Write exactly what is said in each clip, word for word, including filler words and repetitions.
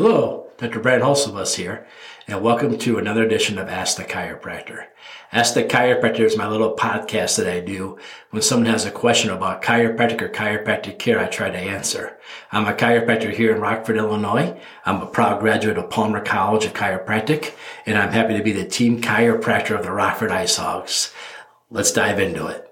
Hello, Doctor Brad Hulsebus here, and welcome to another edition of Ask the Chiropractor. Ask the Chiropractor is my little podcast that I do when someone has a question about chiropractic or chiropractic care. I try to answer. I'm a chiropractor here in Rockford, Illinois. I'm a proud graduate of Palmer College of Chiropractic, and I'm happy to be the team chiropractor of the Rockford Ice Hogs. Let's dive into it.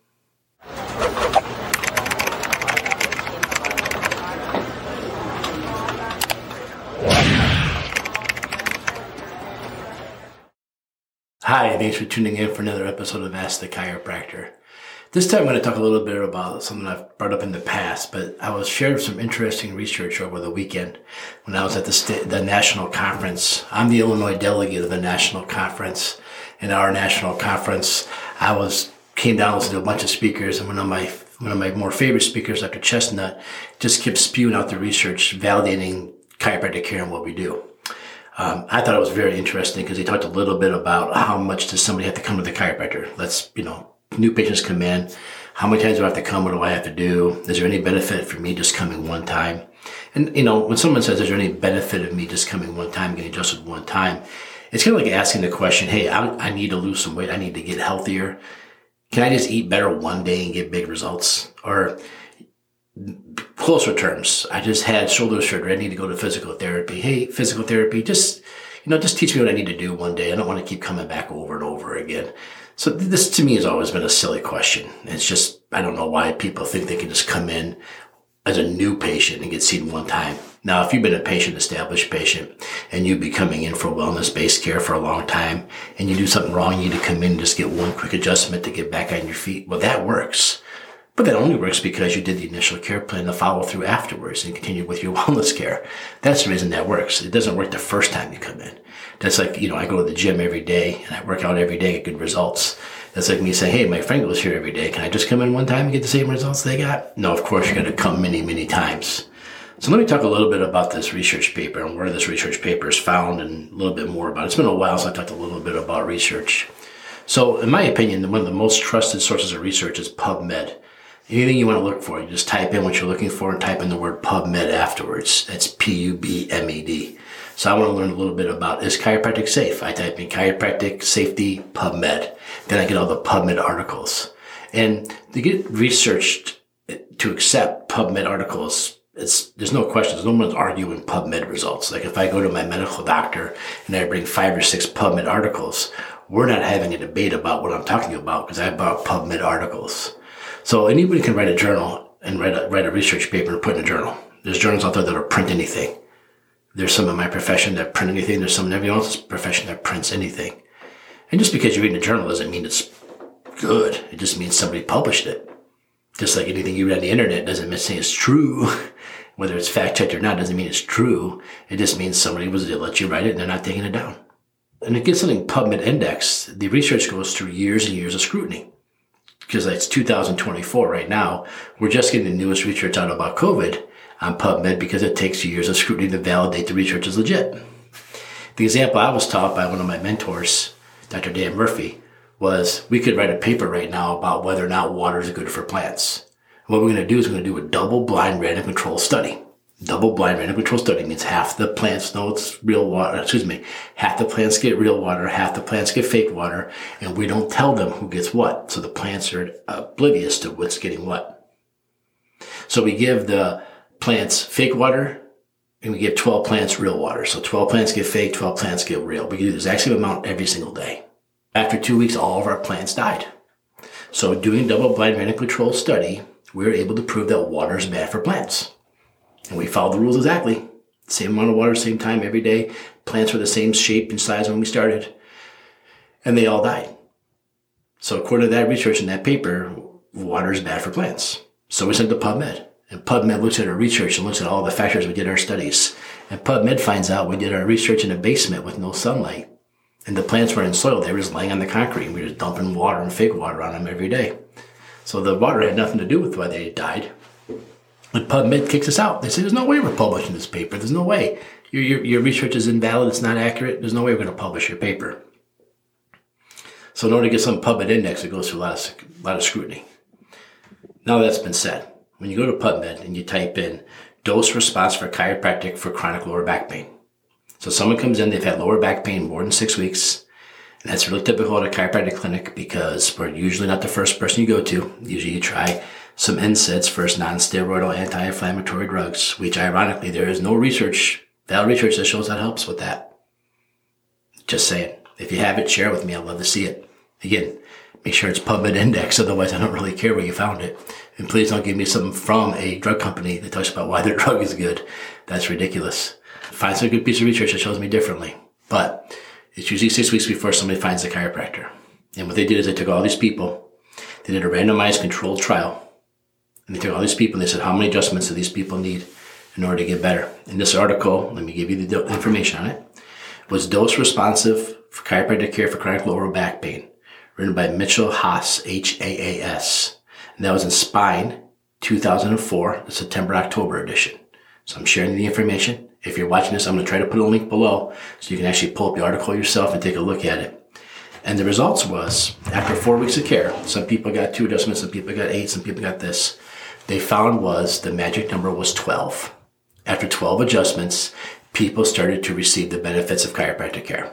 Hi, thanks for tuning in for another episode of Ask the Chiropractor. This time I'm going to talk a little bit about something I've brought up in the past, but I was shared some interesting research over the weekend when I was at the state, the national conference. I'm the Illinois delegate of the national conference. In our national conference, I was came down listening to a bunch of speakers, and one of my one of my more favorite speakers, Doctor Chestnut, just kept spewing out the research validating chiropractic care and what we do. Um, I thought it was very interesting because he talked a little bit about how much does somebody have to come to the chiropractor. Let's, you know, new patients come in. How many times do I have to come? What do I have to do? Is there any benefit for me just coming one time? And, you know, when someone says, is there any benefit of me just coming one time, getting adjusted one time? It's kind of like asking the question, hey, I, I need to lose some weight. I need to get healthier. Can I just eat better one day and get big results? Or closer terms, I just had shoulder surgery. I need to go to physical therapy. Hey, physical therapy, just, you know, just teach me what I need to do one day. I don't want to keep coming back over and over again. So this to me has always been a silly question. It's just, I don't know why people think they can just come in as a new patient and get seen one time. Now, if you've been a patient, established patient, and you've been coming in for wellness-based care for a long time, and you do something wrong, you need to come in and just get one quick adjustment to get back on your feet. Well, that works. But that only works because you did the initial care plan to follow through afterwards and continue with your wellness care. That's the reason that works. It doesn't work the first time you come in. That's like, you know, I go to the gym every day and I work out every day, get good results. That's like me saying, hey, my friend goes here every day. Can I just come in one time and get the same results they got? No, of course, you're going to come many, many times. So let me talk a little bit about this research paper and where this research paper is found and a little bit more about it. It's been a while since I talked a little bit about research. So in my opinion, one of the most trusted sources of research is PubMed. Anything you want to look for, you just type in what you're looking for and type in the word PubMed afterwards. That's P U B M E D. So I want to learn a little bit about, is chiropractic safe? I type in chiropractic safety PubMed. Then I get all the PubMed articles. And to get researched to accept PubMed articles, it's, there's no questions. No one's arguing PubMed results. Like if I go to my medical doctor and I bring five or six PubMed articles, we're not having a debate about what I'm talking about because I brought PubMed articles. So anybody can write a journal and write a, write a research paper and put in a journal. There's journals out there that will print anything. There's some in my profession that print anything. There's some in everyone else's profession that prints anything. And just because you read a journal doesn't mean it's good. It just means somebody published it. Just like anything you read on the internet doesn't mean it's true. Whether it's fact-checked or not doesn't mean it's true. It just means somebody was to let you write it and they're not taking it down. And to get something PubMed indexed, the research goes through years and years of scrutiny. Because it's two thousand twenty-four right now. We're just getting the newest research out about COVID on PubMed because it takes years of scrutiny to validate the research is legit. The example I was taught by one of my mentors, Doctor Dan Murphy, was we could write a paper right now about whether or not water is good for plants. And what we're going to do is we're going to do a double-blind random control study. Double-blind random control study means half the plants know it's real water, excuse me, half the plants get real water, half the plants get fake water, and we don't tell them who gets what. So the plants are oblivious to what's getting what. So we give the plants fake water, and we give twelve plants real water. So twelve plants get fake, twelve plants get real. We do the exact same amount every single day. After two weeks, all of our plants died. So doing double-blind random control study, we were able to prove that water is bad for plants. And we followed the rules exactly. Same amount of water, same time, every day. Plants were the same shape and size when we started. And they all died. So according to that research in that paper, water is bad for plants. So we sent to PubMed. And PubMed looks at our research and looks at all the factors we did our studies. And PubMed finds out we did our research in a basement with no sunlight. And the plants were in soil. They were just laying on the concrete. And we were just dumping water and fake water on them every day. So the water had nothing to do with why they died. And PubMed kicks us out. They say, there's no way we're publishing this paper. There's no way. Your, your, your research is invalid. It's not accurate. There's no way we're going to publish your paper. So in order to get some PubMed index, it goes through a lot of, a lot of scrutiny. Now that's been said. When you go to PubMed and you type in dose response for chiropractic for chronic lower back pain. So someone comes in, they've had lower back pain more than six weeks. And that's really typical at a chiropractic clinic because we're usually not the first person you go to. Usually you try some N SAIDs, first non-steroidal anti-inflammatory drugs, which ironically there is no research, valid research that shows that helps with that. Just saying. If you have it, share it with me. I'd love to see it. Again, make sure it's PubMed index. Otherwise, I don't really care where you found it. And please don't give me something from a drug company that talks about why their drug is good. That's ridiculous. Find some good piece of research that shows me differently. But it's usually six weeks before somebody finds a chiropractor. And what they did is they took all these people, they did a randomized controlled trial, and they took all these people and they said, how many adjustments do these people need in order to get better? In this article, let me give you the information on it, was Dose Responsive for Chiropractic Care for Chronic Lower Back Pain, written by Mitchell Haas, H A A S. And that was in Spine, two thousand four, the September-October edition. So I'm sharing the information. If you're watching this, I'm going to try to put a link below so you can actually pull up the article yourself and take a look at it. And the results was, after four weeks of care, some people got two adjustments, some people got eight, some people got this. They found was the magic number was twelve. After twelve adjustments, people started to receive the benefits of chiropractic care.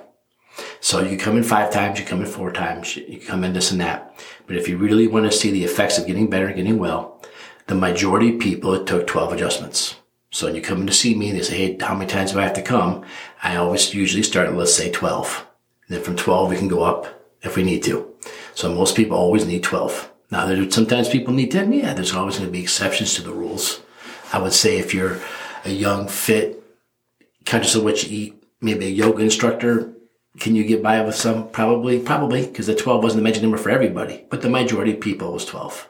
So you come in five times, you come in four times, you come in this and that. But if you really want to see the effects of getting better and getting well, the majority of people, it took twelve adjustments. So when you come in to see me, they say, hey, how many times do I have to come? I always usually start at, let's say, twelve. And then from twelve, we can go up if we need to. So most people always need twelve. Now, there's sometimes people need ten. Yeah, there's always going to be exceptions to the rules. I would say if you're a young, fit, conscious of what you eat, maybe a yoga instructor, can you get by with some? Probably, probably, because the twelve wasn't the magic number for everybody. But the majority of people was twelve.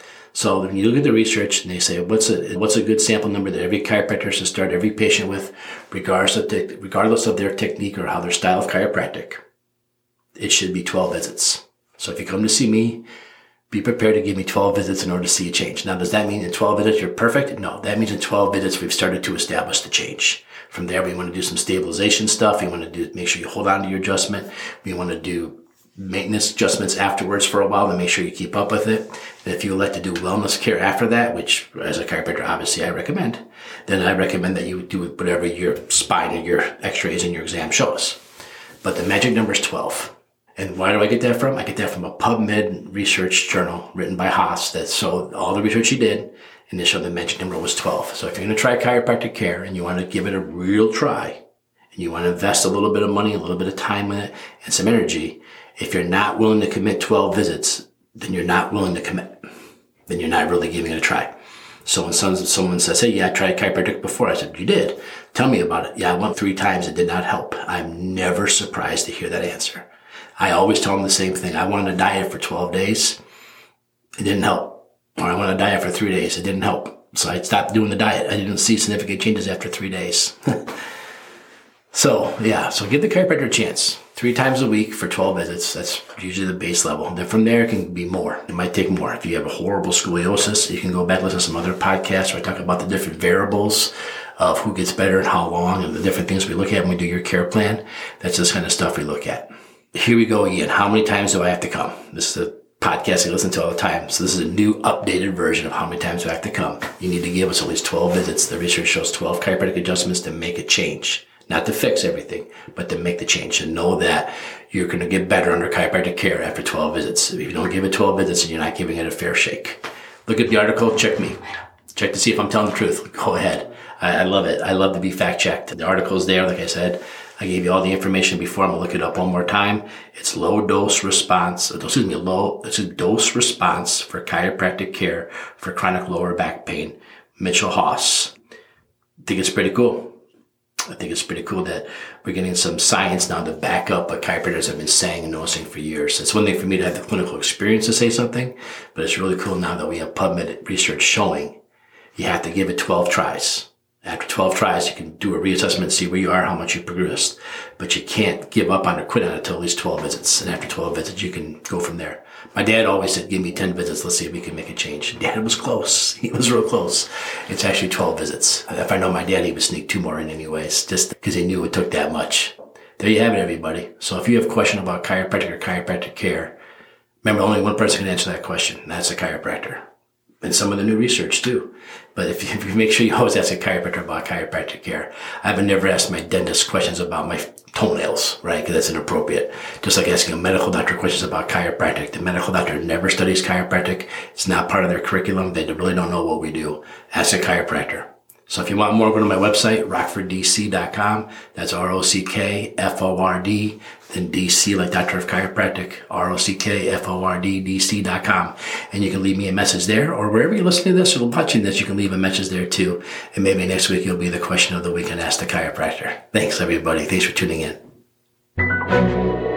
So when you look at the research and they say, what's a, what's a good sample number that every chiropractor should start every patient with, regardless of, te- regardless of their technique or how their style of chiropractic, it should be twelve visits. So if you come to see me, be prepared to give me twelve visits in order to see a change. Now, does that mean in twelve visits you're perfect? No, that means in twelve visits we've started to establish the change. From there, we want to do some stabilization stuff. We want to do make sure you hold on to your adjustment. We want to do maintenance adjustments afterwards for a while to make sure you keep up with it. And if you elect to do wellness care after that, which as a chiropractor, obviously I recommend, then I recommend that you do whatever your spine and your x-rays and your exam show us. But the magic number is twelve. And why do I get that from? I get that from a PubMed research journal written by Haas that showed all the research he did, and they showed the magic number was twelve. So if you're going to try chiropractic care and you want to give it a real try, and you want to invest a little bit of money, a little bit of time in it, and some energy, if you're not willing to commit twelve visits, then you're not willing to commit. Then you're not really giving it a try. So when someone says, hey, yeah, I tried chiropractic before, I said, you did? Tell me about it. Yeah, I went three times. It did not help. I'm never surprised to hear that answer. I always tell them the same thing. I wanted to diet for twelve days. It didn't help. Or I wanted to diet for three days. It didn't help. So I stopped doing the diet. I didn't see significant changes after three days. So, yeah. So give the chiropractor a chance. Three times a week for twelve visits. That's usually the base level. Then from there, it can be more. It might take more. If you have a horrible scoliosis, you can go back and listen to some other podcasts where I talk about the different variables of who gets better and how long and the different things we look at when we do your care plan. That's this kind of stuff we look at. Here we go again. How many times do I have to come? This is a podcast I listen to all the time. So this is a new updated version of how many times do I have to come. You need to give us at least twelve visits. The research shows twelve chiropractic adjustments to make a change. Not to fix everything, but to make the change. And know that you're going to get better under chiropractic care after twelve visits. If you don't give it twelve visits, and you're not giving it a fair shake. Look at the article. Check me. Check to see if I'm telling the truth. Go ahead. I, I love it. I love to be fact checked. The article's there. Like I said, I gave you all the information before. I'm going to look it up one more time. It's low dose response. Excuse me, low, it's a dose response for chiropractic care for chronic lower back pain. Mitchell Haas. I think it's pretty cool. I think it's pretty cool that we're getting some science now to back up what chiropractors have been saying and noticing for years. It's one thing for me to have the clinical experience to say something, but it's really cool now that we have PubMed research showing you have to give it twelve tries. After twelve tries, you can do a reassessment and see where you are, how much you progressed. But you can't give up on it, quit on it until at least twelve visits. And after twelve visits, you can go from there. My dad always said, give me ten visits. Let's see if we can make a change. Dad was close. He was real close. It's actually twelve visits. If I know my dad, he would sneak two more in anyways, just because he knew it took that much. There you have it, everybody. So if you have a question about chiropractic or chiropractic care, remember only one person can answer that question. And that's a chiropractor. and some of the new research too. But if you, if you make sure you always ask a chiropractor about chiropractic care. I've never asked my dentist questions about my toenails, right? Because that's inappropriate. Just like asking a medical doctor questions about chiropractic. The medical doctor never studies chiropractic. It's not part of their curriculum. They really don't know what we do. Ask a chiropractor. So if you want more, go to my website, rockford d c dot com. That's R O C K F O R D, then D C like Doctor of Chiropractic, R O C K F O R D, D C dot com. And you can leave me a message there, or wherever you're listening to this or watching this, you can leave a message there too. And maybe next week you'll be the question of the week and Ask the Chiropractor. Thanks, everybody. Thanks for tuning in.